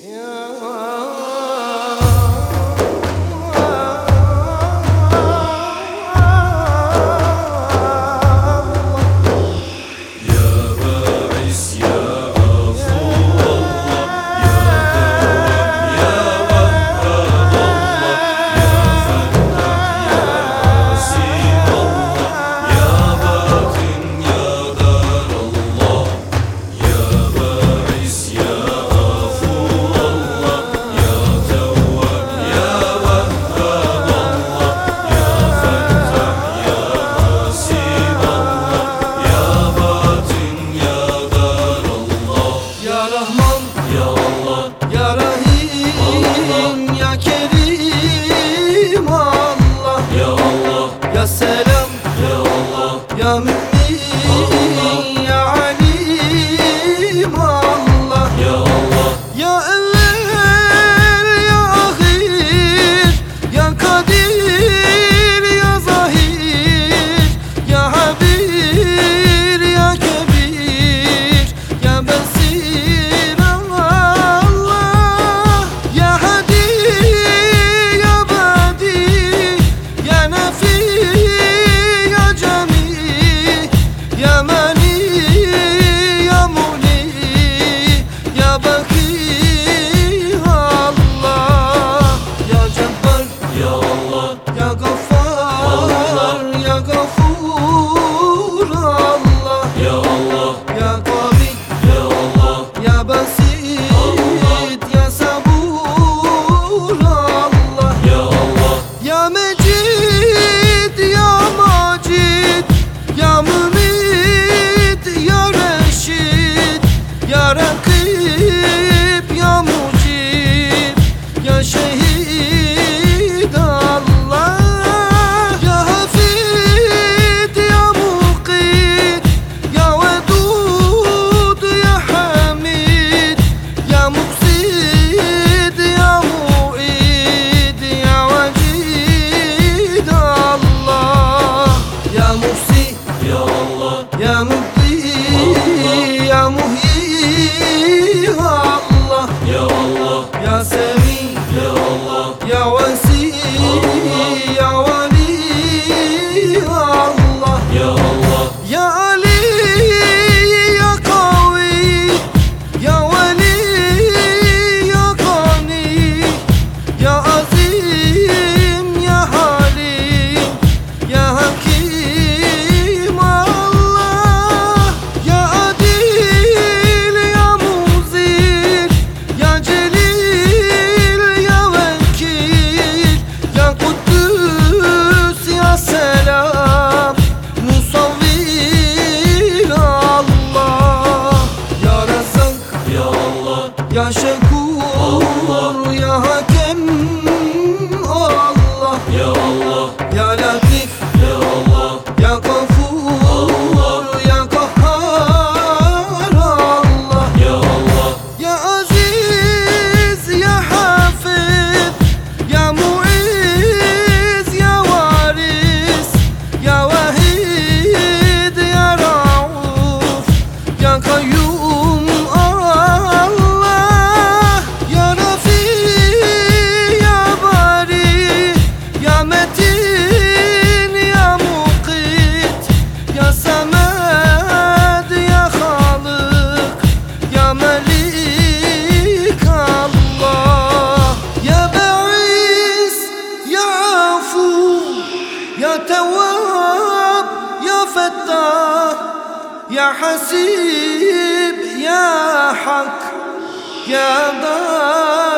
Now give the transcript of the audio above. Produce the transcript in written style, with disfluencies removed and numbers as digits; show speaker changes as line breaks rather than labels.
Ya selam, ya Allah, ya mümin, Allah. Ya alim, Allah, ya Allah, ya evvel, ya ahir, ya kadir, ya zahir, ya habir, ya kebir, ya besir, Allah, ya hadi, ya badi, ya nafi, ya mani, ya muni, ya baki, Allah, ya cebbar, ya Allah, ya gaffar, Allah. Ya gafur, Allah, ya Allah, ya qavi, ya Allah, ya basit, Allah. Ya sabur, Allah, ya Allah, ya mecid, ya macid, ya mumit, ya reşid, ya rakib, ya mucib, ya şehid, Allah, ya hafid, ya muqit, ya vedud, ya hamid, ya muqsid, ya muid, ya vacid, Allah, ya muhsi, ya Allah, ya mubdi, ya muhyi, Allah, ya Allah, ya semi, ya Allah, ya wasi, ya wali, Allah, ya Allah, ya ali, ya qawi, ya wali, ya qani, ya azim, ya halim, ya hakim, Allah, ya adil, ya muzil, ya celil, ya vekil, ya kuddüs, ya selam, musavvir, Allah, ya Rezzak, ya Allah, ya Şekur, Allah. Ya Hakem, Allah, ya Allah, ya Latif, ya Allah, ya Gafur, Allah. Ya Kahhar, Allah, ya Allah, ya Aziz, ya Hafid, ya Muiz, ya Varis, ya Vahid, ya Rauf, ya Kayyum, Allah, ya Rafi, ya Bari, ya Metin, ya Muqit, ya Samed, ya Khalik, ya Melik, Allah, ya Ba'is, ya Afu, ya Tawwab, ya Fattah, ya Hasib, ya Hak, ya Dar.